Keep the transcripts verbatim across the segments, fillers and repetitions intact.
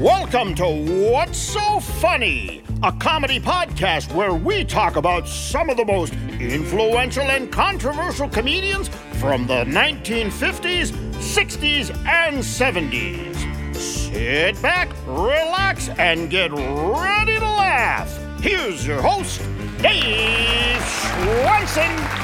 Welcome to What's So Funny, a comedy podcast where we talk about some of the most influential and controversial comedians from the nineteen fifties, sixties, and seventies. Sit back, relax, and get ready to laugh. Here's your host, Dave Schwensen.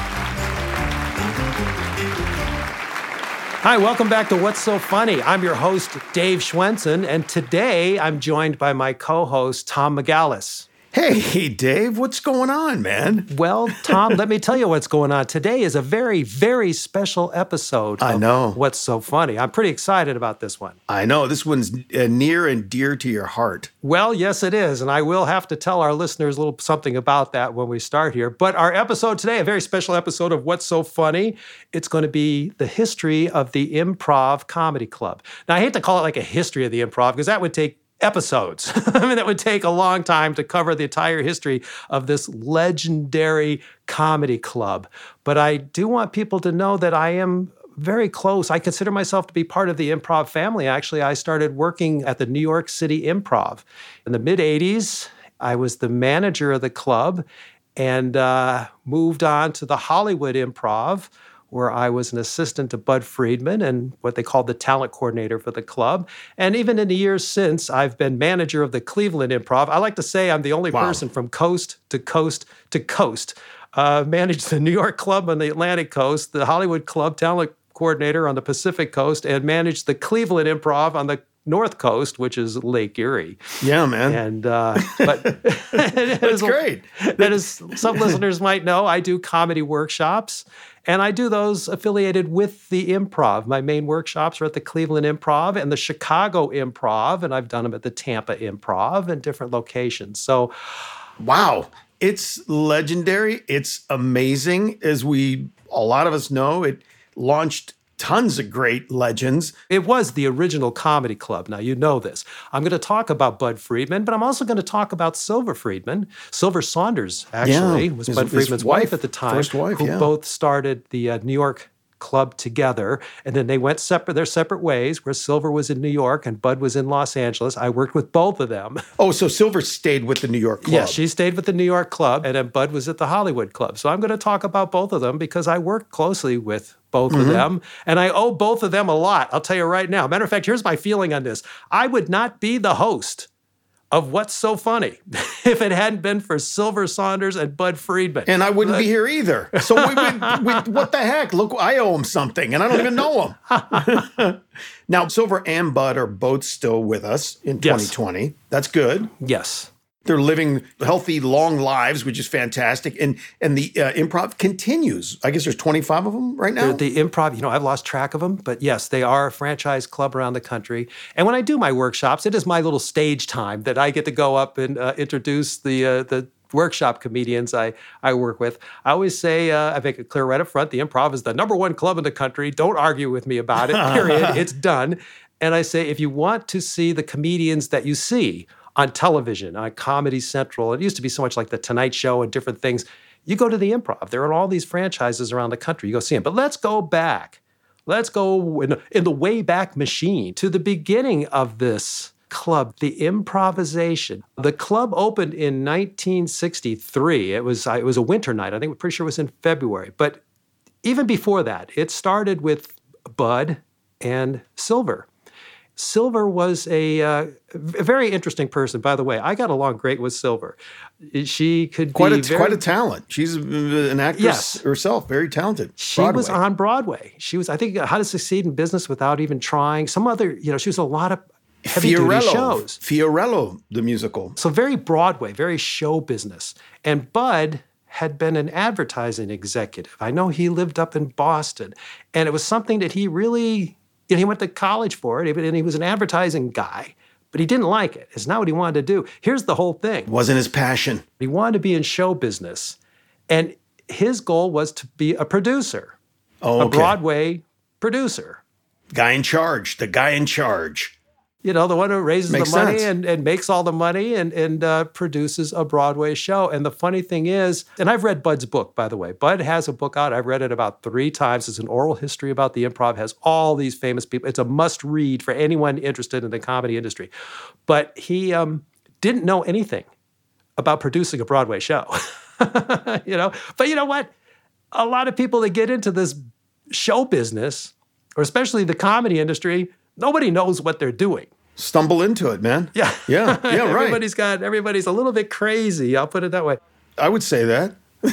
Hi, welcome back to What's So Funny. I'm your host, Dave Schwensen, and today I'm joined by my co-host, Tom McGallis. Hey, Dave, what's going on, man? Well, Tom, let me tell you what's going on. Today is a very, very special episode I of know. What's So Funny. I'm pretty excited about this one. I know. This one's uh, near and dear to your heart. Well, yes, it is, and I will have to tell our listeners a little something about that when we start here. But our episode today, a very special episode of What's So Funny, it's going to be the history of the Improv Comedy Club. Now, I hate to call it like a history of the improv, because that would take episodes. I mean, that would take a long time to cover the entire history of this legendary comedy club. But I do want people to know that I am very close. I consider myself to be part of the improv family. Actually, I started working at the New York City Improv. In the mid eighties, I was the manager of the club and uh, moved on to the Hollywood Improv, where I was an assistant to Bud Friedman and what they called the talent coordinator for the club. And even in the years since, I've been manager of the Cleveland Improv. I like to say I'm the only Wow. person from coast to coast to coast. Uh, managed the New York club on the Atlantic coast, the Hollywood club talent coordinator on the Pacific coast, and managed the Cleveland Improv on the North Coast, which is Lake Erie. Yeah, man. And but That's great. That is, some listeners might know, I do comedy workshops, and I do those affiliated with the Improv. My main workshops are at the Cleveland Improv and the Chicago Improv, and I've done them at the Tampa Improv and different locations. So, Wow. It's legendary. It's amazing. As we, a lot of us know, it launched tons of great legends. it was the original comedy club. Now, you know this. I'm going to talk about Bud Friedman, but I'm also going to talk about Silver Friedman. Silver Saunders, actually, Yeah, was his- Bud his Friedman's wife, wife at the time, first wife, who yeah. both started the uh, New York club together, and then they went separate their separate ways, where Silver was in New York and Bud was in Los Angeles. I worked with both of them. Oh, so Silver stayed with the New York club. Yeah, she stayed with the New York club, and then Bud was at the Hollywood club. So I'm going to talk about both of them because I work closely with both Mm-hmm. of them, and I owe both of them a lot. I'll tell you right now. Matter of fact, here's my feeling on this. I would not be the host of What's So Funny if it hadn't been for Silver Saunders and Bud Friedman. And I wouldn't be here either. So we, we, we, what the heck? Look, I owe him something, and I don't even know him. Now, Silver and Bud are both still with us in Yes. twenty twenty. That's good. Yes. They're living healthy, long lives, which is fantastic. And and the uh, improv continues. I guess there's twenty-five of them right now. They're the Improv, you know, I've lost track of them, but yes, they are a franchise club around the country. And when I do my workshops, it is my little stage time that I get to go up and uh, introduce the uh, the workshop comedians I, I work with. I always say, uh, I make it clear right up front, the Improv is the number one club in the country. Don't argue with me about it, period. It's done. And I say, if you want to see the comedians that you see on television, on Comedy Central, it used to be so much like The Tonight Show and different things, you go to the Improv. There are all these franchises around the country. You go see them. But let's go back. Let's go in, in the way back machine to the beginning of this club, the improvisation. The club opened in nineteen sixty-three. It was, it was a winter night. I think we're pretty sure it was in February. But even before that, it started with Bud and Silver. Silver was a, uh, a very interesting person, by the way. I got along great with Silver. She could quite be a very, quite a talent. She's uh, an actress Yes. herself, very talented. She Broadway. was on Broadway. She was, I think, How to Succeed in Business Without Even Trying. Some other, you know, she was a lot of heavy-duty Fiorello. shows. Fiorello, the musical. So very Broadway, very show business. And Bud had been an advertising executive. I know he lived up in Boston, and it was something that he really, you know, he went to college for it, and he was an advertising guy, but he didn't like it. It's not what he wanted to do. Here's the whole thing. Wasn't his passion. He wanted to be in show business, and his goal was to be a producer, Oh, a okay. Broadway producer. Guy in charge. The guy in charge. You know, the one who raises Makes the money sense. and, and makes all the money and, and uh, produces a Broadway show. And the funny thing is, and I've read Bud's book, by the way. Bud has a book out. I've read it about three times. It's an oral history about the improv, has all these famous people. It's a must read for anyone interested in the comedy industry. But he um, didn't know anything about producing a Broadway show. You know, but you know what? A lot of people that get into this show business, or especially the comedy industry, nobody knows what they're doing. Stumble into it, man. Yeah. Yeah. Yeah, right. Everybody's got, everybody's a little bit crazy. I'll put it that way. I would say that.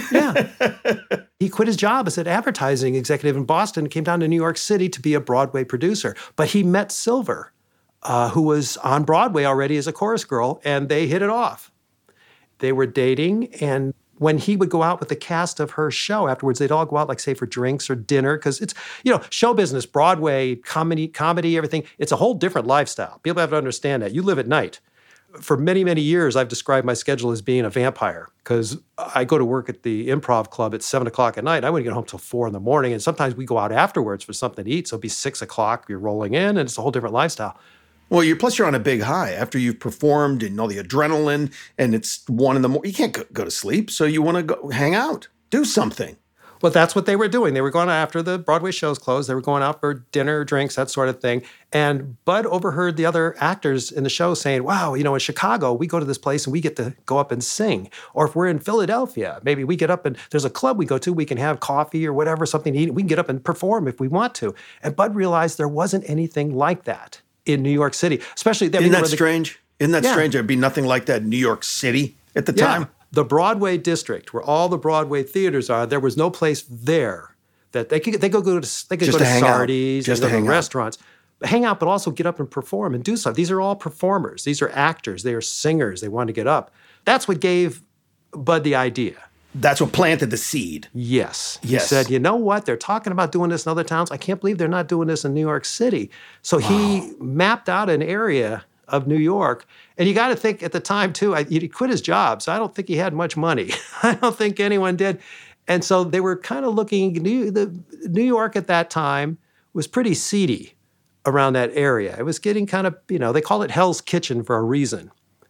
Yeah. He quit his job as an advertising executive in Boston and came down to New York City to be a Broadway producer. But he met Silver, uh, who was on Broadway already as a chorus girl, and they hit it off. They were dating, and when he would go out with the cast of her show afterwards, they'd all go out, like, say, for drinks or dinner, because it's, you know, show business, Broadway, comedy, comedy, everything. It's a whole different lifestyle. People have to understand that. You live at night. For many, many years, I've described my schedule as being a vampire, because I go to work at the Improv Club at seven o'clock at night. I wouldn't get home till four in the morning, and sometimes we go out afterwards for something to eat, so it'll be six o'clock, you're rolling in, and it's a whole different lifestyle. Well, you're plus you're on a big high after you've performed and all the adrenaline, and it's one in the morning. You can't go, go to sleep, so you want to go hang out, do something. Well, that's what they were doing. They were going out after the Broadway shows closed. They were going out for dinner, drinks, that sort of thing. And Bud overheard the other actors in the show saying, wow, you know, in Chicago, we go to this place and we get to go up and sing. Or if we're in Philadelphia, maybe we get up and there's a club we go to, we can have coffee or whatever, something to eat. We can get up and perform if we want to. And Bud realized there wasn't anything like that in New York City, especially that. Isn't that the, strange? Isn't that Yeah. strange? There'd be nothing like that in New York City at the Yeah. time. The Broadway district, where all the Broadway theaters are, there was no place there that they could they could go to they could Just go to to hang out. Sardi's Just and to go to hang out. restaurants. Hang out, but also get up and perform and do stuff. These are all performers. These are actors. They are singers. They want to get up. That's what gave Bud the idea. That's what planted the seed. Yes. He Yes. said, you know what? They're talking about doing this in other towns. I can't believe they're not doing this in New York City. So he mapped out an area of New York. And you got to think at the time, too, I, he quit his job, so I don't think he had much money. I don't think anyone did. And so they were kind of looking, New, the, New York at that time was pretty seedy around that area. It was getting kind of, you know, they call it Hell's Kitchen for a reason.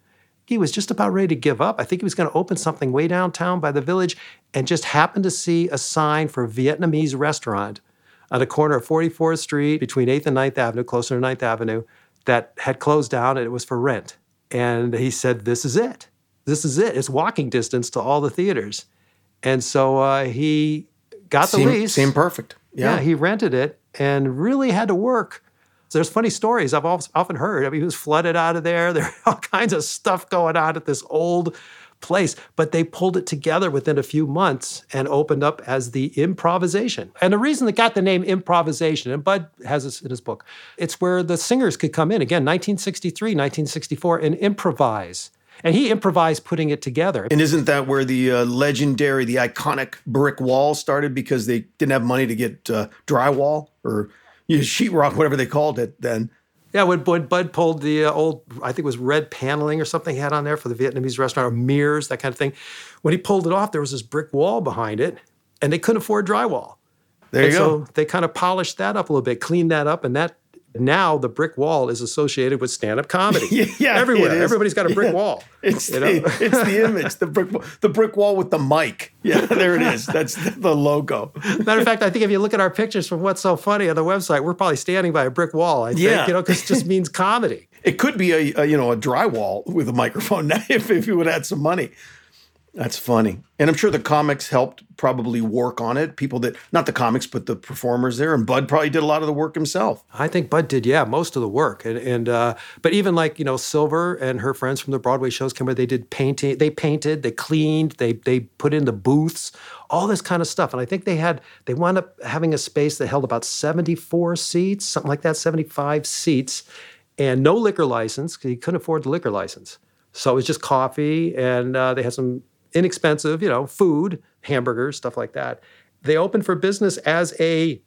He was just about ready to give up. I think he was going to open something way downtown by the Village and just happened to see a sign for a Vietnamese restaurant on the corner of forty-fourth Street between eighth and ninth Avenue, closer to ninth Avenue, that had closed down and it was for rent. And he said, this is it. This is it. It's walking distance to all the theaters. And so uh, he got the Seemed, lease. seemed perfect. Yeah. Yeah. He rented it and really had to work. So there's funny stories I've al- often heard. I mean, he was flooded out of there. There all kinds of stuff going on at this old place. But they pulled it together within a few months and opened up as the Improvisation. And the reason it got the name Improvisation, and Bud has this in his book, it's where the singers could come in, again, nineteen sixty-three, nineteen sixty-four, and improvise. And he improvised putting it together. And isn't that where the uh, legendary, the iconic brick wall started because they didn't have money to get uh, drywall or you know, sheetrock, whatever they called it then? Yeah, when, when Bud pulled the uh, old, I think it was red paneling or something he had on there for the Vietnamese restaurant, or mirrors, that kind of thing. When he pulled it off, there was this brick wall behind it, and they couldn't afford drywall. There you and go. So they kind of polished that up a little bit, cleaned that up, and that now the brick wall is associated with stand-up comedy. Yeah, yeah, everywhere. it is. Everybody's got a brick Yeah. wall. It's you the, know? it's the image, the brick wall, the brick wall with the mic. Yeah, there it is. That's the, the logo. Matter of fact, I think if you look at our pictures from What's So Funny on the website, we're probably standing by a brick wall. I think, Yeah. you know, because it just means comedy. It could be a, a you know a drywall with a microphone now if if you would add some money. That's funny. And I'm sure the comics helped probably work on it. People that, not the comics, but the performers there. And Bud probably did a lot of the work himself. I think Bud did, yeah, most of the work. And, and uh, but even like, you know, Silver and her friends from the Broadway shows came where they did painting, they painted, they cleaned, they they put in the booths, all this kind of stuff. And I think they had, they wound up having a space that held about seventy-four seats, something like that, seventy-five seats, and no liquor license, because he couldn't afford the liquor license. So it was just coffee, and uh, they had some inexpensive, you know, food, hamburgers, stuff like that. They opened for business as a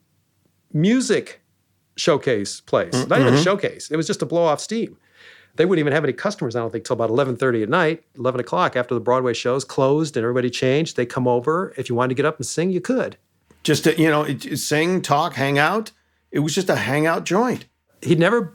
music showcase place. Mm-hmm. Not even a showcase. It was just to blow off steam. They wouldn't even have any customers, I don't think, till about eleven thirty at night, eleven o'clock after the Broadway shows closed and everybody changed. They come over. If you wanted to get up and sing, you could. Just to, you know, it, sing, talk, hang out. It was just a hangout joint. He'd never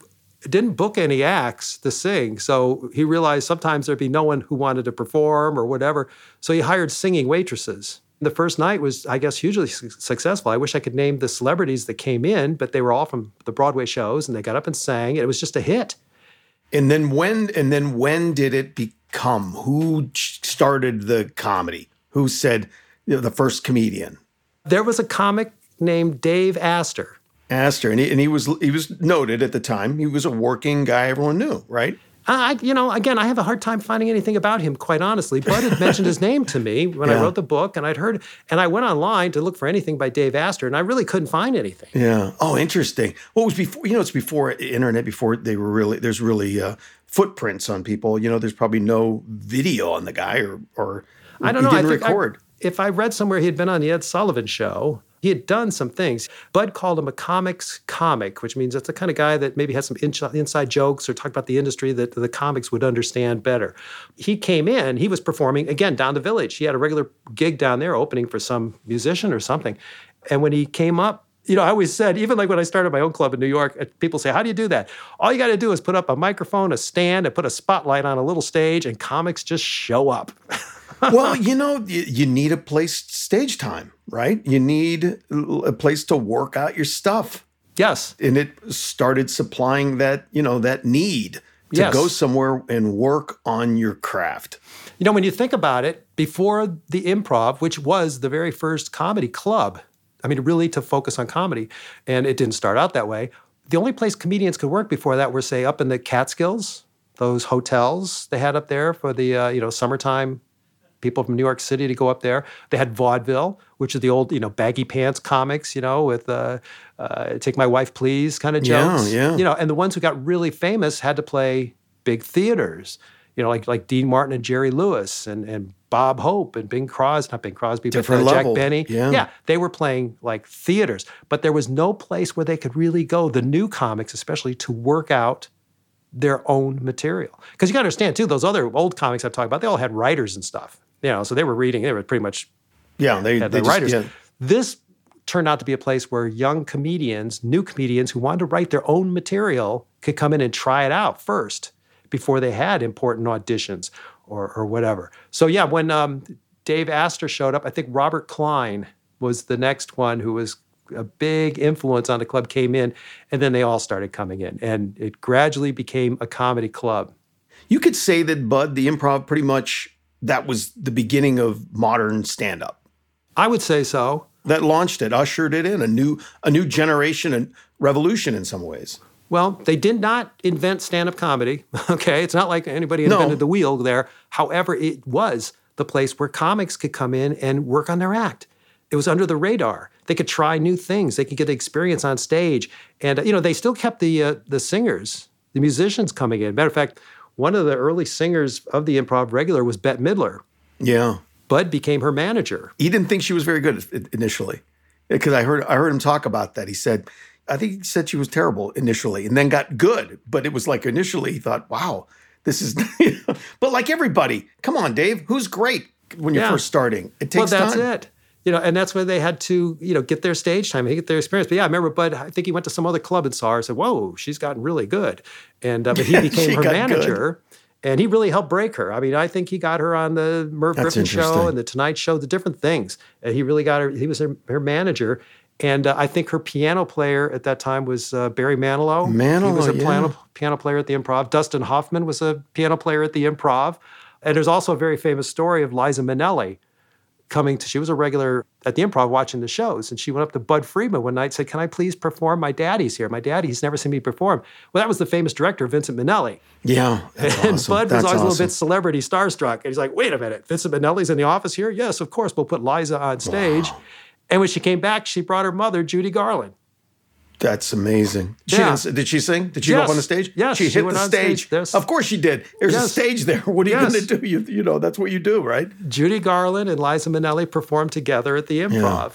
didn't book any acts to sing. So he realized sometimes there'd be no one who wanted to perform or whatever. So he hired singing waitresses. The first night was, I guess, hugely su- successful. I wish I could name the celebrities that came in, but they were all from the Broadway shows, and they got up and sang, and it was just a hit. And then when and then when did it become? Who started the comedy? Who said, you know, the first comedian? There was a comic named Dave Astor. Astor, and he, and he was he was noted at the time. He was a working guy everyone knew, right? I, you know, again, I have a hard time finding anything about him, quite honestly. Bud had mentioned his name to me when yeah. I wrote the book, and I'd heard, and I went online to look for anything by Dave Astor, and I really couldn't find anything. Yeah. Oh, interesting. Well, it was before, you know, it's before internet, before they were really, there's really uh, footprints on people. You know, there's probably no video on the guy, or, or I don't know. He didn't I think record. I, if I read somewhere he had been on the Ed Sullivan Show, he had done some things. Bud called him a comics comic, which means that's the kind of guy that maybe has some in- inside jokes or talked about the industry that the comics would understand better. He came in, he was performing, again, down the Village. He had a regular gig down there opening for some musician or something. And when he came up, you know, I always said, even like when I started my own club in New York, people say, how do you do that? All you got to do is put up a microphone, a stand, and put a spotlight on a little stage, and comics just show up. Well, you know, you, you need a place, stage time, right? You need a place to work out your stuff. Yes. And it started supplying that, you know, that need to yes. go somewhere and work on your craft. You know, when you think about it, before the Improv, which was the very first comedy club, I mean, really to focus on comedy, and it didn't start out that way, the only place comedians could work before that were, say, up in the Catskills, those hotels they had up there for the, uh, you know, summertime people from New York City to go up there. They had vaudeville, which is the old, you know, baggy pants comics, you know, with uh, uh, "Take My Wife, Please" kind of jokes. Yeah, yeah. You know, and the ones who got really famous had to play big theaters, you know, like like Dean Martin and Jerry Lewis and and Bob Hope and Bing Crosby, not Bing Crosby, Different but uh, level. Jack Benny. Yeah. yeah, they were playing like theaters, but there was no place where they could really go, the new comics especially, to work out their own material. Because you got to understand, too, those other old comics I've talked about, they all had writers and stuff. You know, so they were reading, they were pretty much yeah, they, had they the just, writers. Yeah. This turned out to be a place where young comedians, new comedians who wanted to write their own material could come in and try it out first before they had important auditions or, or whatever. So yeah, when um, Dave Astor showed up, I think Robert Klein was the next one who was a big influence on the club, came in, and then they all started coming in. And it gradually became a comedy club. You could say that, Bud, the Improv, pretty much that was the beginning of modern stand-up. I would say so. That launched it, ushered it in, a new a new generation and revolution in some ways. Well, they did not invent stand-up comedy, okay? It's not like anybody invented No. the wheel there. However, it was the place where comics could come in and work on their act. It was under the radar. They could try new things. They could get the experience on stage. And, uh, you know, they still kept the uh, the singers, the musicians coming in. Matter of fact, one of the early singers of the Improv regular was Bette Midler. Yeah. Bud became her manager. He didn't think she was very good initially, because I heard I heard him talk about that. He said, I think he said she was terrible initially and then got good. But it was like initially he thought, wow, this is, but like everybody, come on, Dave, who's great when you're Yeah. first starting? It takes well, that's time. it. You know, and that's where they had to, you know, get their stage time and get their experience. But yeah, I remember Bud, I think he went to some other club and saw her and said, whoa, she's gotten really good. And uh, but he became She her got manager. And he really helped break her. I mean, I think he got her on the Merv That's Griffin show interesting. and the Tonight Show, the different things. And he really got her, he was her, her manager. And uh, I think her piano player at that time was uh, Barry Manilow. Manilow, He was a yeah. piano, piano player at the Improv. Dustin Hoffman was a piano player at the Improv. And there's also a very famous story of Liza Minnelli coming to, she was a regular at the Improv watching the shows. And she went up to Bud Friedman one night and said, can I please perform? My daddy's here. My daddy, he's never seen me perform. Well, that was the famous director, Vincent Minnelli. Yeah, that's And awesome. Bud That's was always a awesome. little bit celebrity starstruck. And he's like, wait a minute, Vincent Minnelli's in the office here? Yes, of course, we'll put Liza on stage. Wow. And when she came back, she brought her mother, Judy Garland. That's amazing. She Yeah. didn't, did she sing? Did she go Yes. up on the stage? Yes, She she hit went the on stage. stage. There's- Of course she did. There's a Yes. stage there. What are you Yes. going to do? You, you know, that's what you do, right? Judy Garland and Liza Minnelli performed together at the Improv.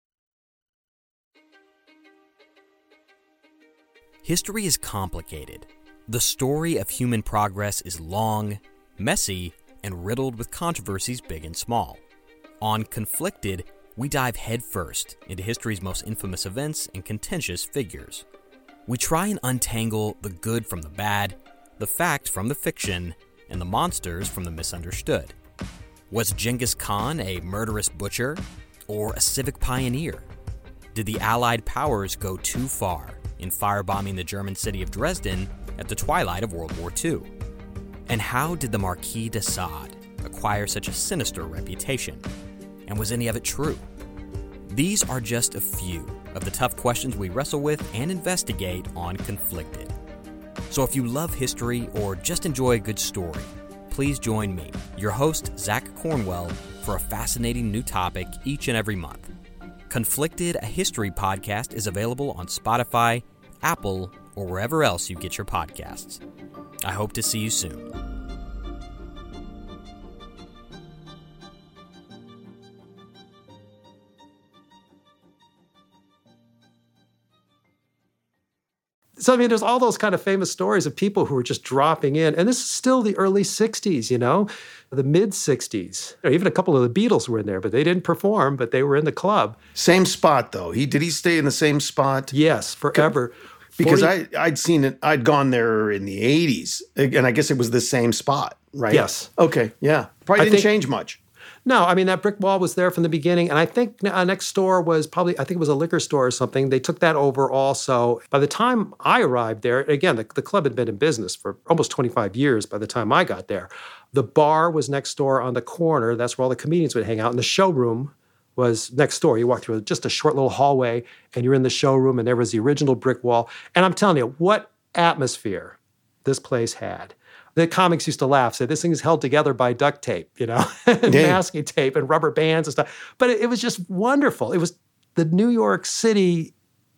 History is complicated. The story of human progress is long, messy, and riddled with controversies big and small. On Conflicted, we dive headfirst into history's most infamous events and contentious figures. we try and untangle the good from the bad, the fact from the fiction, and the monsters from the misunderstood. Was Genghis Khan a murderous butcher or a civic pioneer? Did the Allied powers go too far in firebombing the German city of Dresden at the twilight of World War Two? And how did the Marquis de Sade acquire such a sinister reputation? And was any of it true? These are just a few of the tough questions we wrestle with and investigate on Conflicted. So if you love history or just enjoy a good story, please join me, your host, Zach Cornwell, for a fascinating new topic each and every month. Conflicted, a history podcast, is available on Spotify, Apple, or wherever else you get your podcasts. I hope to see you soon. So, I mean, there's all those kind of famous stories of people who were just dropping in. And this is still the early sixties, you know, the mid-sixties. Even a couple of the Beatles were in there, but they didn't perform, but they were in the club. Same spot, though. He Did he stay in the same spot? Yes, forever. Because forty I, I'd seen it, I'd gone there in the eighties, and I guess it was the same spot, right? Yes. Okay, yeah. Probably I didn't think- change much. No, I mean, that brick wall was there from the beginning. And I think uh, next door was probably, I think it was a liquor store or something. They took that over also. By the time I arrived there, again, the, the club had been in business for almost twenty-five years by the time I got there. The bar was next door on the corner. That's where all the comedians would hang out. And the showroom was next door. You walk through just a short little hallway, and you're in the showroom, and there was the original brick wall. And I'm telling you, what atmosphere this place had. The comics used to laugh, say this thing is held together by duct tape, you know, and Yeah. masking tape and rubber bands and stuff. But it, it was just wonderful. It was the New York City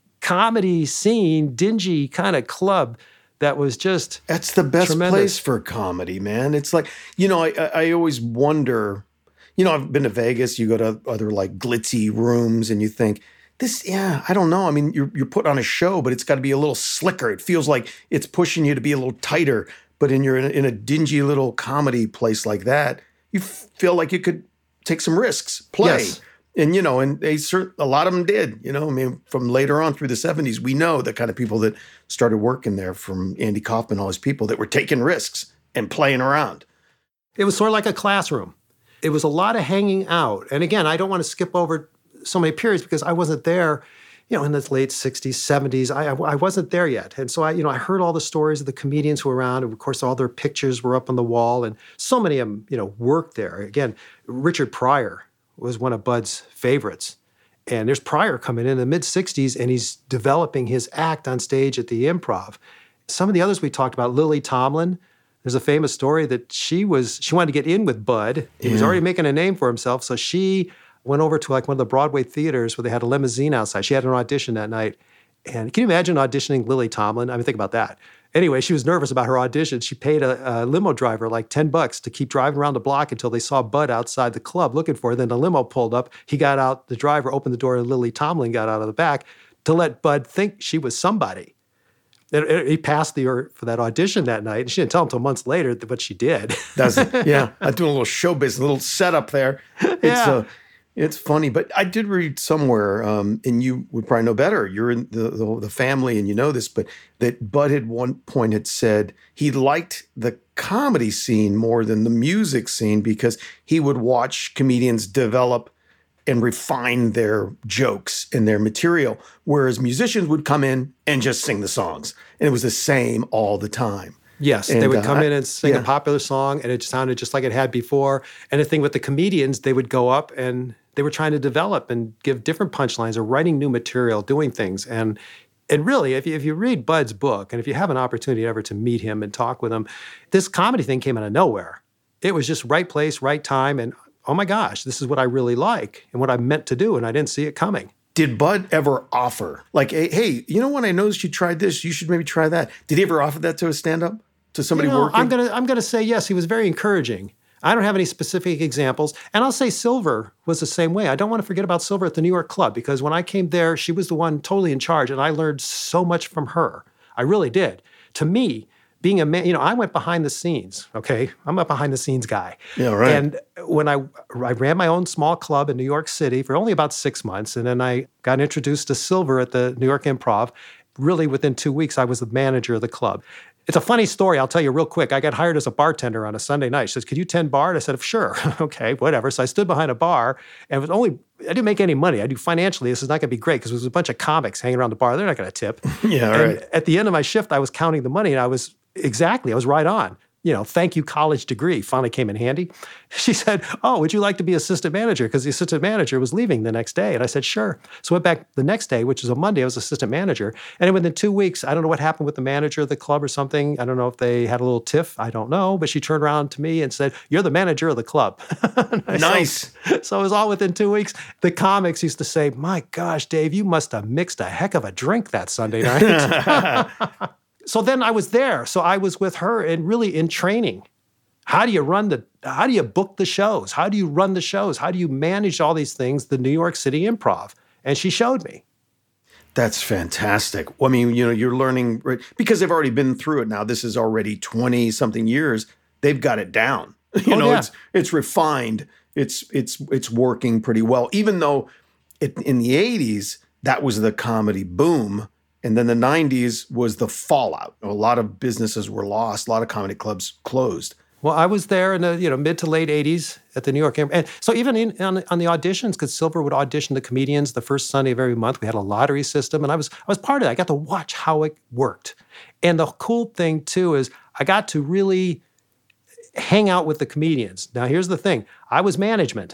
comedy scene, dingy kind of club that was just That's the best tremendous. place for comedy, man. It's like, you know, I, I I always wonder, you know, I've been to Vegas, you go to other like glitzy rooms and you think, this, yeah, I don't know. I mean, you're, you're put on a show, but it's got to be a little slicker. It feels like it's pushing you to be a little tighter. But in, you're in, a, in a dingy little comedy place like that, you f- feel like you could take some risks, play. Yes. And, you know, and they cert- a lot of them did, you know, I mean, from later on through the seventies, we know the kind of people that started working there, from Andy Kaufman, all his people that were taking risks and playing around. It was sort of like a classroom. It was a lot of hanging out. And again, I don't want to skip over so many periods because I wasn't there, you know, in the late sixties, seventies. I, I wasn't there yet. And so I, you know, I heard all the stories of the comedians who were around. And of course, all their pictures were up on the wall. And so many of them, you know, worked there. Again, Richard Pryor was one of Bud's favorites. And there's Pryor coming in, in the mid-sixties, and he's developing his act on stage at the Improv. Some of the others we talked about, Lily Tomlin, there's a famous story that she was, she wanted to get in with Bud. He was Yeah. already making a name for himself. So she went over to like one of the Broadway theaters where they had a limousine outside. She had an audition that night. And can you imagine auditioning Lily Tomlin? I mean, think about that. Anyway, she was nervous about her audition. She paid a, a limo driver like ten bucks to keep driving around the block until they saw Bud outside the club looking for her. Then the limo pulled up. He got out, the driver opened the door, and Lily Tomlin got out of the back to let Bud think she was somebody. And and he passed the her for that audition that night. And she didn't tell him until months later what she did. Does it? Yeah. I'm doing a little show business, a little setup there. It's, Yeah. uh, it's funny, but I did read somewhere, um, and you would probably know better. You're in the, the the family, and you know this, but that Bud at one point had said he liked the comedy scene more than the music scene because he would watch comedians develop and refine their jokes and their material, whereas musicians would come in and just sing the songs, and it was the same all the time. Yes, And, they would uh, come in and sing yeah. a popular song, and it sounded just like it had before. And the thing with the comedians, they would go up and they were trying to develop and give different punchlines or writing new material, doing things. And and really, if you, if you read Bud's book, and if you have an opportunity ever to meet him and talk with him, this comedy thing came out of nowhere. It was just right place, right time, and oh my gosh, this is what I really like and what I meant to do, and I didn't see it coming. Did Bud ever offer, like, hey, hey, you know what? I noticed you tried this. You should maybe try that. Did he ever offer that to a stand-up? To somebody You know, working? I'm gonna I'm gonna say yes. He was very encouraging. I don't have any specific examples, and I'll say Silver was the same way. I don't want to forget about Silver at the New York Club because when I came there, she was the one totally in charge, and I learned so much from her. I really did. To me, being a man, you know, I went behind the scenes. Okay, I'm a behind the scenes guy. Yeah, right. And when I I ran my own small club in New York City for only about six months, and then I got introduced to Silver at the New York Improv. really within two weeks, I was the manager of the club. It's a funny story. I'll tell you real quick. I got hired as a bartender on a Sunday night. She says, could you tend bar? And I said, sure. Okay, whatever. So I stood behind a bar, and it was only, I didn't make any money. I do financially, this is not going to be great because there was a bunch of comics hanging around the bar. They're not going to tip. Yeah, and right. At the end of my shift, I was counting the money, and I was, exactly, I was right on. You know, thank you college degree finally came in handy. She said, oh, would you like to be assistant manager? Because the assistant manager was leaving the next day. And I said, sure. So I went back the next day, which is a Monday, I was assistant manager. And within two weeks, I don't know what happened with the manager of the club or something. I don't know if they had a little tiff. I don't know. But she turned around to me and said, you're the manager of the club. Nice. So, so it was all within two weeks. The comics used to say, my gosh, Dave, you must have mixed a heck of a drink that Sunday night. So then I was there. So I was with her and really in training. How do you run the, how do you book the shows? How do you run the shows? How do you manage all these things, the New York City Improv? And she showed me. That's fantastic. I mean, you know, you're learning, right, because they've already been through it now. This is already twenty-something years. They've got it down. You Oh, know, yeah. it's it's refined. It's it's it's working pretty well. Even though it, in the eighties, that was the comedy boom. And then the nineties was the fallout. A lot of businesses were lost. A lot of comedy clubs closed. Well, I was there in the you know mid to late eighties at the New York Improv. And so even in, on, on the auditions, because Silver would audition the comedians the first Sunday of every month, we had a lottery system, and I was I was part of it. I got to watch how it worked. And the cool thing too is I got to really hang out with the comedians. Now here's the thing: I was management.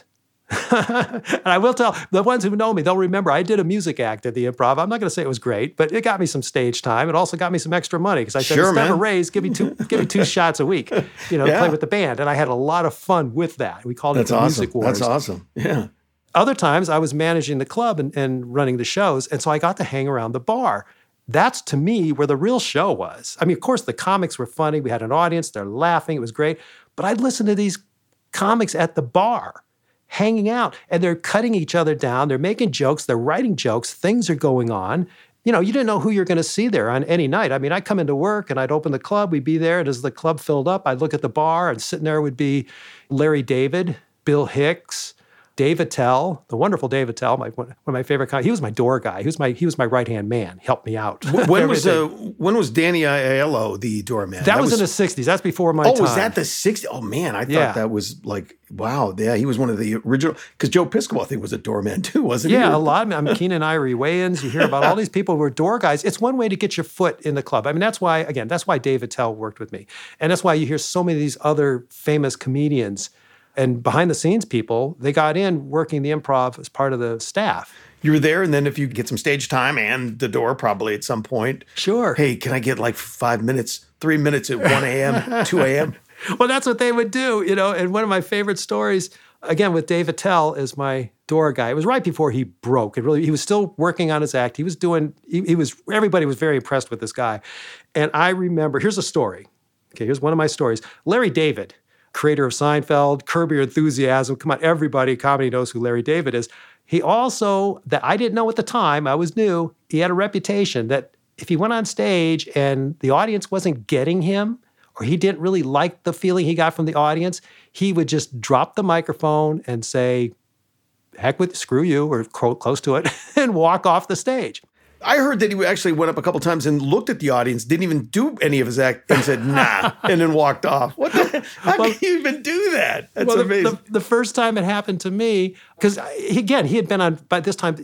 And I will tell the ones who know me, they'll remember I did a music act at the Improv. I'm not going to say it was great, but it got me some stage time. It also got me some extra money because I said, Sure, instead of a man. raise, give me two, give me two shots a week, you know, to Yeah. play with the band. And I had a lot of fun with that. We called That's it the awesome. Music Wars. That's awesome. Yeah. Other times I was managing the club and, and running the shows. And so I got to hang around the bar. That's to me where the real show was. I mean, of course, the comics were funny. We had an audience. They're laughing. It was great. But I'd listen to these comics at the bar, hanging out, and they're cutting each other down. They're making jokes. They're writing jokes. Things are going on. You know, you didn't know who you're going to see there on any night. I mean, I'd come into work and I'd open the club. We'd be there. And as the club filled up, I'd look at the bar and sitting there would be Larry David, Bill Hicks, Dave Attell, the wonderful Dave Attell, my, one of my favorite guys. He was my door guy. He was my he was my right-hand man. He helped me out. When was uh, Everything. when was Danny Aiello the doorman? That, was, in the sixties. That's before my Oh, time. was that the sixties? Oh man, I thought Yeah. that was like wow. Yeah, he was one of the original. Because Joe Piscopo, I think, was a doorman too, wasn't he? Yeah, a lot. I mean, Keenan Ivory Wayans. You hear about all these people who were door guys. It's one way to get your foot in the club. I mean, that's why, again, that's why Dave Attell worked with me. And that's why you hear so many of these other famous comedians and behind the scenes people, they got in working the Improv as part of the staff. You were there, and then if you get some stage time and the door probably at some point. Sure. Hey, can I get like five minutes, three minutes at one a.m., two a.m.? Well, that's what they would do, you know. And one of my favorite stories, again, with Dave Attell as my door guy. It was right before he broke. It really, he was still working on his act. He was doing, he, he was, everybody was very impressed with this guy. And I remember, here's a story. Okay, here's one of my stories. Larry David, creator of Seinfeld, Curb Your Enthusiasm. Come on, everybody, comedy knows who Larry David is. He also, that I didn't know at the time, I was new, he had a reputation that if he went on stage and the audience wasn't getting him, or he didn't really like the feeling he got from the audience, he would just drop the microphone and say, heck with, screw you, or close to it, and walk off the stage. I heard that he actually went up a couple times and looked at the audience, didn't even do any of his act, and said, nah, and then walked off. What the? How Well, can you even do that? That's well, the, amazing. the, the first time it happened to me, because again, he had been on, by this time,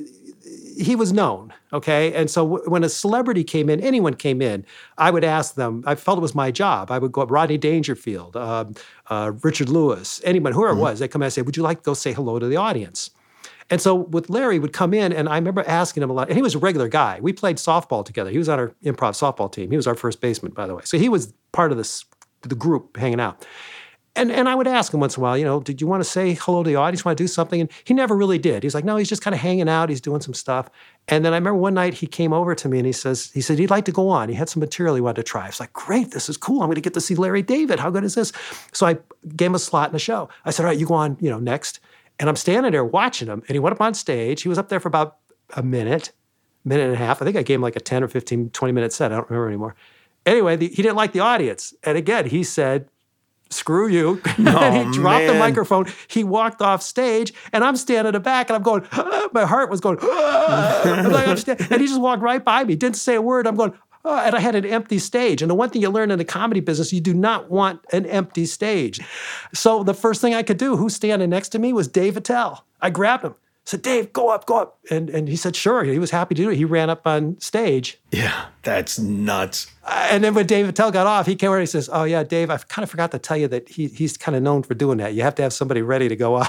he was known, okay? And so w- when a celebrity came in, anyone came in, I would ask them, I felt it was my job. I would go up, Rodney Dangerfield, um, uh, Richard Lewis, anyone, whoever Mm-hmm. it was, they'd come in and say, would you like to go say hello to the audience? And so with Larry would come in, and I remember asking him a lot, and he was a regular guy. We played softball together. He was on our improv softball team. He was our first baseman, by the way. So he was part of this, the group hanging out. And and I would ask him once in a while, you know, did you want to say hello to the audience? Want to do something? And he never really did. He's like, no, he's just kind of hanging out. He's doing some stuff. And then I remember one night he came over to me and he says, he said he'd like to go on. He had some material he wanted to try. I was like, great, this is cool. I'm going to get to see Larry David. How good is this? So I gave him a slot in the show. I said, all right, you go on, you know, next. And I'm standing there watching him. And he went up on stage. He was up there for about a minute, minute and a half. I think I gave him like a ten or fifteen, twenty minute set. I don't remember anymore. Anyway, the, he didn't like the audience. And again, he said, screw you. Oh, and he dropped the man. microphone. He walked off stage, and I'm standing in the back, and I'm going, my heart was going, I'm like, I'm sta- and he just walked right by me, didn't say a word. I'm going, oh, and I had an empty stage. And the one thing you learn in the comedy business, you do not want an empty stage. So the first thing I could do, who's standing next to me, was Dave Attell. I grabbed him. Said, Dave, go up, go up. And and he said, sure. He was happy to do it. He ran up on stage. Yeah, that's nuts. Uh, and then when Dave Attell got off, he came over and he says, oh, yeah, Dave, I kind of forgot to tell you that he he's kind of known for doing that. You have to have somebody ready to go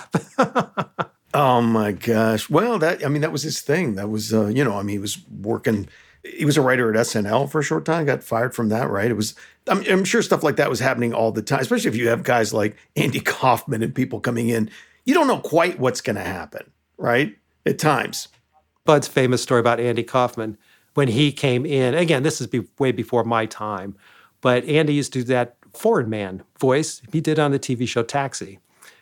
up. Oh, my gosh. Well, that I mean, that was his thing. That was, uh, you know, I mean, he was working. He was a writer at S N L for a short time, got fired from that, right? It was, I'm, I'm sure stuff like that was happening all the time, especially if you have guys like Andy Kaufman and people coming in. You don't know quite what's going to happen, right? At times. Bud's famous story about Andy Kaufman, when he came in, again, this is be, way before my time, but Andy used to do that foreign man voice he did on the T V show Taxi.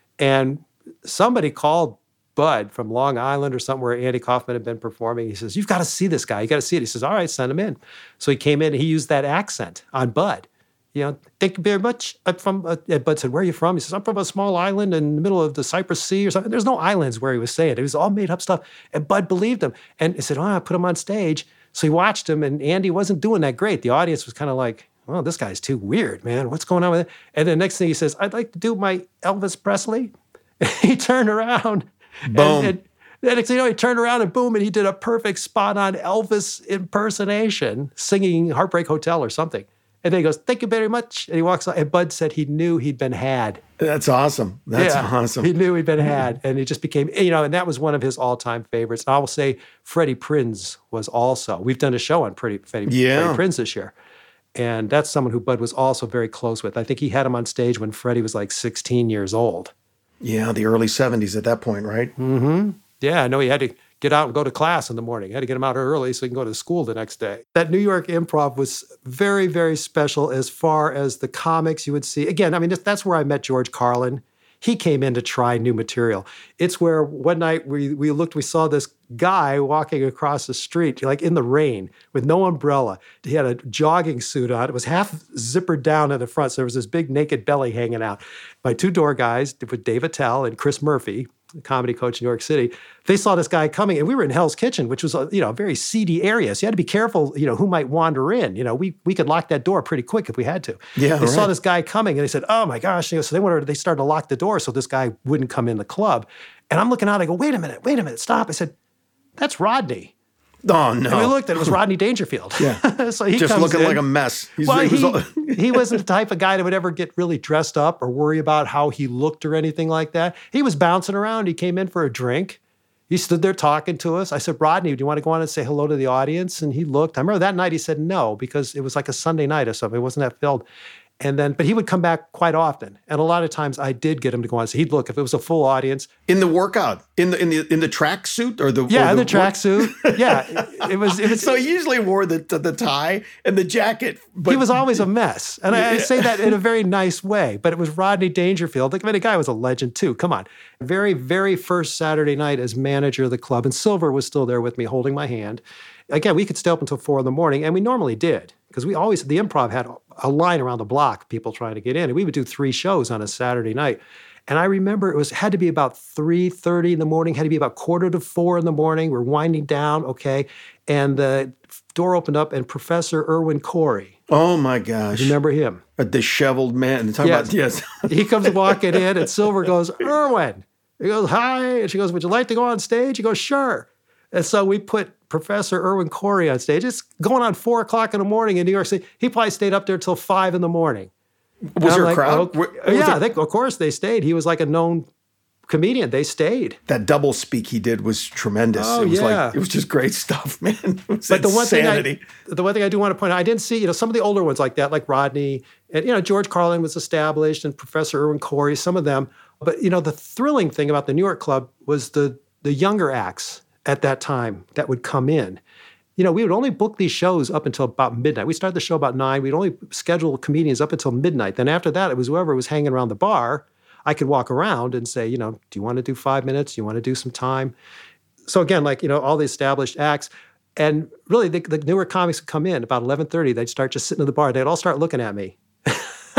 And somebody called Bud from Long Island or something where Andy Kaufman had been performing. He says, you've got to see this guy. You got to see it. He says, all right, send him in. So he came in and he used that accent on Bud. You know, thank you very much. I'm from, uh, Bud said, where are you from? He says, I'm from a small island in the middle of the Cypress Sea or something. There's no islands where he was saying it. It was all made up stuff. And Bud believed him. And he said, oh, I put him on stage. So he watched him, and Andy wasn't doing that great. The audience was kind of like, well, this guy's too weird, man. What's going on with it? And the next thing he says, I'd like to do my Elvis Presley. He turned around. Boom. And, and the next thing you know, he turned around and boom, and he did a perfect spot-on Elvis impersonation, singing Heartbreak Hotel or something. And then he goes, thank you very much. And he walks on. And Bud said he knew he'd been had. That's awesome. That's yeah, awesome. He knew he'd been had. And he just became, you know, and that was one of his all-time favorites. And I will say Freddie Prinze was also. We've done a show on Freddie, Freddie, Yeah. Freddie Prinze this year. And that's someone who Bud was also very close with. I think he had him on stage when Freddie was like sixteen years old. Yeah, the early seventies at that point, right? Mm-hmm. Yeah, I know he had to get out and go to class in the morning. He had to get him out early so he can go to school the next day. That New York Improv was very, very special as far as the comics you would see. Again, I mean, that's where I met George Carlin. He came in to try new material. It's where one night we we looked, we saw this guy walking across the street, like in the rain, with no umbrella. He had a jogging suit on. It was half zippered down in the front, so there was this big naked belly hanging out. My two door guys, with Dave Attell and Chris Murphy, the comedy coach in New York City, they saw this guy coming, and we were in Hell's Kitchen, which was a, you know, a very seedy area. So you had to be careful, you know, who might wander in. You know, we we could lock that door pretty quick if we had to. Yeah, they right. saw this guy coming, and they said, "Oh my gosh!" You know, so they wanted, they started to lock the door so this guy wouldn't come in the club. And I'm looking out, I go, "Wait a minute, wait a minute, stop!" I said, "That's Rodney." Oh, no. And we looked, and it was Rodney Dangerfield. Yeah. So he Just comes looking in. like a mess. He's, Well, he was he, all- he wasn't the type of guy that would ever get really dressed up or worry about how he looked or anything like that. He was bouncing around. He came in for a drink. He stood there talking to us. I said, Rodney, do you want to go on and say hello to the audience? And he looked. I remember that night he said no, because it was like a Sunday night or something. It wasn't that filled. And then, but he would come back quite often. And a lot of times I did get him to go on. So he'd look, if it was a full audience. in the workout, in the in the in the track suit or the Yeah, or in the work- tracksuit. Yeah, it, it was. It was So he usually wore the the tie and the jacket, but he was always a mess. And I, I say that in a very nice way, but it was Rodney Dangerfield. Like, I mean, the guy was a legend too. Come on. Very, very first Saturday night as manager of the club, and Silver was still there with me holding my hand. Again, we could stay up until four in the morning, and we normally did, because we always, the Improv had a line around the block, people trying to get in, and we would do three shows on a Saturday night. And I remember it was had to be about three thirty in the morning, had to be about quarter to four in the morning. We're winding down, okay? And the door opened up, and Professor Irwin Corey, oh my gosh, remember him? a disheveled man. Talk Yes. about yes. He comes walking in, and Silver goes, Irwin. He goes, hi. And she goes, would you like to go on stage? He goes, sure. And so we put Professor Irwin Corey on stage. It's going on four o'clock in the morning in New York City. He probably stayed up there till five in the morning. Was And I'm there a like, crowd? okay. Were- was yeah, there- I think, of course they stayed. He was like a known comedian. They stayed. that double speak he did was tremendous. Oh, it was yeah. like it was just great stuff, man. It was But the one thing I, insanity. the one thing I do want to point out, I didn't see, you know, some of the older ones like that, like Rodney, and, you know, George Carlin was established, and Professor Irwin Corey, some of them. But, you know, the thrilling thing about the New York Club was the the younger acts at that time that would come in. You know, we would only book these shows up until about midnight. We started the show about nine. We'd only schedule comedians up until midnight. Then after that, it was whoever was hanging around the bar. I could walk around and say, you know, do you want to do five minutes? Do you want to do some time? So again, like, you know, all the established acts. And really, the, the newer comics would come in about eleven thirty. They'd start just sitting at the bar. They'd all start looking at me.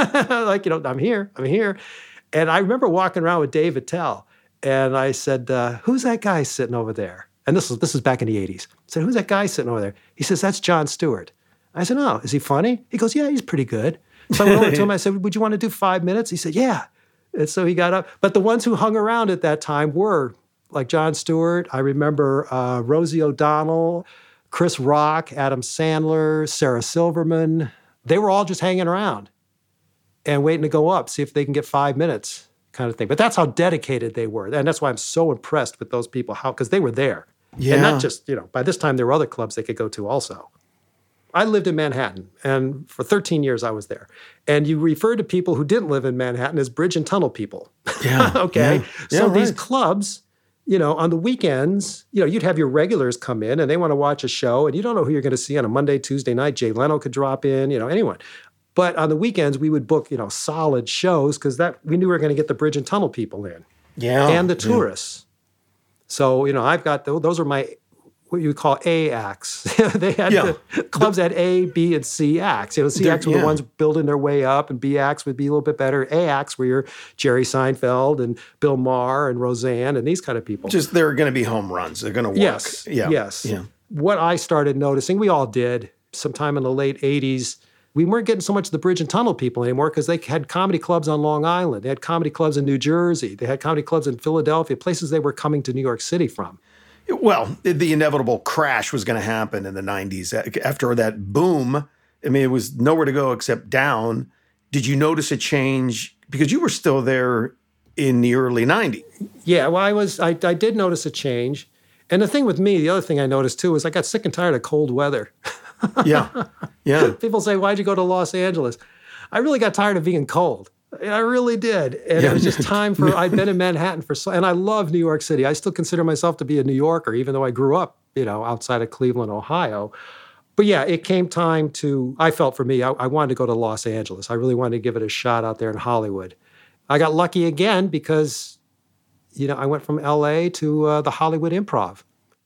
like, you know, I'm here, I'm here. And I remember walking around with Dave Attell, and I said, uh, who's that guy sitting over there? And this was, this was back in the eighties. I said, who's that guy sitting over there? He says, that's Jon Stewart. I said, oh, is he funny? He goes, yeah, he's pretty good. So I went over to him, I said, would you want to do five minutes? He said, yeah. And so he got up. But the ones who hung around at that time were like Jon Stewart. I remember uh, Rosie O'Donnell, Chris Rock, Adam Sandler, Sarah Silverman. They were all just hanging around and waiting to go up, see if they can get five minutes kind of thing. But that's how dedicated they were. And that's why I'm so impressed with those people, how because they were there. Yeah. And not just, you know, by this time there were other clubs they could go to also. I lived in Manhattan, and for thirteen years I was there. And you refer to people who didn't live in Manhattan as bridge and tunnel people. Yeah. okay. Yeah. Yeah, so right. these clubs, you know, on the weekends, you know, you'd have your regulars come in and they want to watch a show, and you don't know who you're going to see on a Monday, Tuesday night. Jay Leno could drop in, you know, anyone. But on the weekends, we would book, you know, solid shows because that we knew we were going to get the bridge and tunnel people in. Yeah. And the yeah. tourists. So, you know, I've got, those are my, what you would call A acts. they had, Yeah. the, clubs had A, B, and C acts. You know, C They're- acts were the yeah. ones building their way up, and B acts would be a little bit better. A acts were your Jerry Seinfeld and Bill Maher and Roseanne and these kind of people. Just they're going to be home runs. They're going to work. Yes, Yeah. yes. Yeah. What I started noticing, we all did, sometime in the late eighties, we weren't getting so much the bridge and tunnel people anymore because they had comedy clubs on Long Island. They had comedy clubs in New Jersey. They had comedy clubs in Philadelphia, places they were coming to New York City from. Well, the inevitable crash was going to happen in the nineties. After that boom, I mean, it was nowhere to go except down. Did you notice a change? Because you were still there in the early nineties. Yeah, well, I was. I, I did notice a change. And the thing with me, the other thing I noticed too, is I got sick and tired of cold weather. Yeah. Yeah. People say, why'd you go to Los Angeles? I really got tired of being cold. I really did. And Yeah. it was just time for, I'd been in Manhattan for so, and I love New York City. I still consider myself to be a New Yorker, even though I grew up, you know, outside of Cleveland, Ohio. But yeah, it came time to, I felt for me, I, I wanted to go to Los Angeles. I really wanted to give it a shot out there in Hollywood. I got lucky again because, you know, I went from L A to uh, the Hollywood Improv.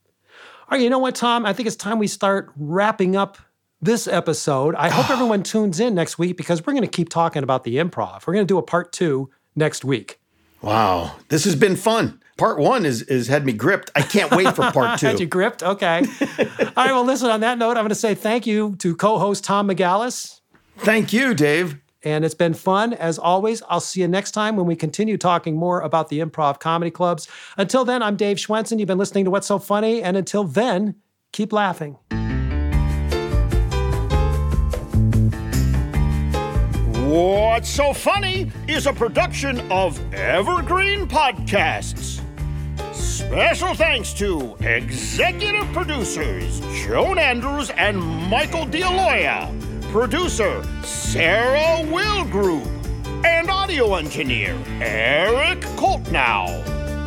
All right, you know what, Tom? I think it's time we start wrapping up this episode. I hope everyone tunes in next week because we're going to keep talking about the improv. We're going to do a part two next week. Wow. This has been fun. Part one is, is had me gripped. I can't wait for part two. Had you gripped? Okay. All right, well, listen, on that note, I'm going to say thank you to co-host Tom McGallis. Thank you, Dave. And it's been fun. As always, I'll see you next time when we continue talking more about the improv comedy clubs. Until then, I'm Dave Schwensen. You've been listening to What's So Funny. And until then, keep laughing. What's So Funny is a production of Evergreen Podcasts. Special thanks to executive producers Joan Andrews and Michael D'Aloia, producer Sarah Wilgroup, and audio engineer Eric Koltnow.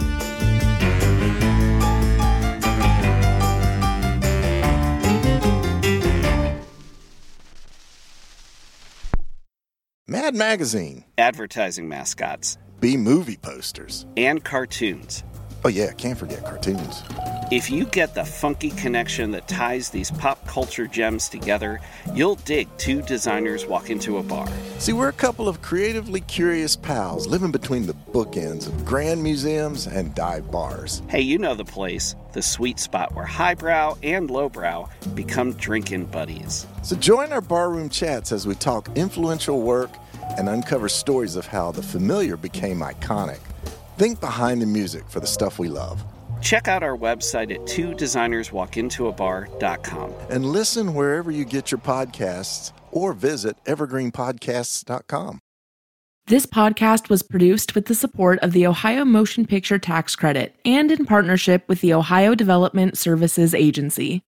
Mad Magazine, advertising mascots, B-movie posters. and cartoons. Oh yeah, can't forget cartoons. If you get the funky connection that ties these pop culture gems together, you'll dig Two Designers Walk Into a Bar. See, we're a couple of creatively curious pals living between the bookends of grand museums and dive bars. Hey, you know the place, the sweet spot where highbrow and lowbrow become drinking buddies. So join our barroom chats as we talk influential work and uncover stories of how the familiar became iconic. Think behind the music for the stuff we love. Check out our website at two designers walk into a bar dot com. And listen wherever you get your podcasts or visit evergreen podcasts dot com. This podcast was produced with the support of the Ohio Motion Picture Tax Credit and in partnership with the Ohio Development Services Agency.